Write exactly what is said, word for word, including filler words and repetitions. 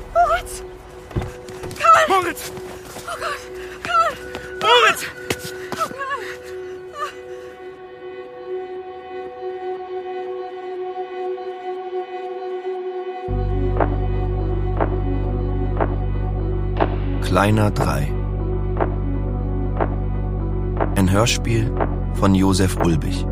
Moritz! Karl! Moritz! Oh Gott! Karl! Moritz! Oh Karl! Kleiner drei. Ein Hörspiel von Josef Ulbich.